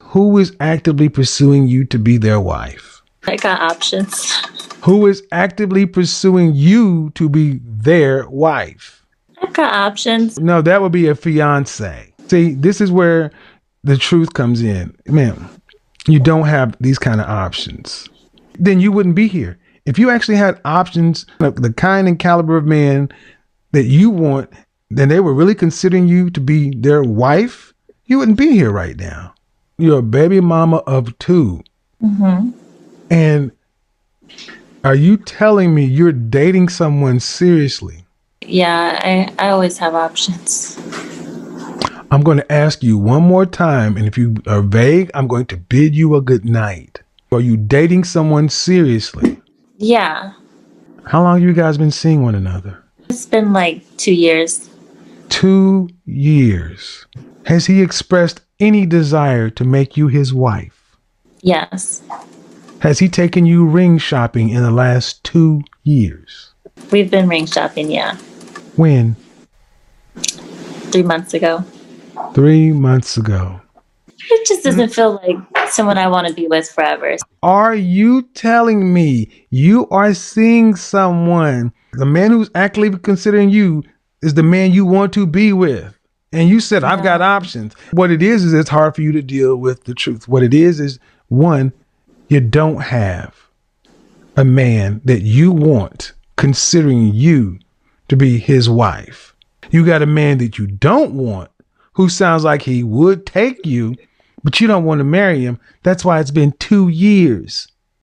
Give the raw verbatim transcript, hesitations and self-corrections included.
Who is actively pursuing you to be their wife? I got options. Who is actively pursuing you to be their wife? I've got options. No, that would be a fiance. See, this is where the truth comes in. Man, you don't have these kind of options. Then you wouldn't be here. If you actually had options, the kind and caliber of man that you want, then they were really considering you to be their wife, you wouldn't be here right now. You're a baby mama of two. Mm-hmm. And are you telling me you're dating someone seriously? Yeah, I, I always have options. I'm going to ask you one more time, and if you are vague, I'm going to bid you a good night. Are you dating someone seriously? Yeah. How long have you guys been seeing one another? It's been like two years. Two years. Has he expressed any desire to make you his wife? Yes. Has he taken you ring shopping in the last two years? We've been ring shopping, yeah. When? Three months ago. Three months ago. It just doesn't feel like someone I want to be with forever. Are you telling me you are seeing someone, the man who's actively considering you is the man you want to be with? And you said, I've got options. What it is, is it's hard for you to deal with the truth. What it is, is one, you don't have a man that you want considering you to be his wife. You got a man that you don't want who sounds like he would take you, but you don't want to marry him. That's why it's been two years.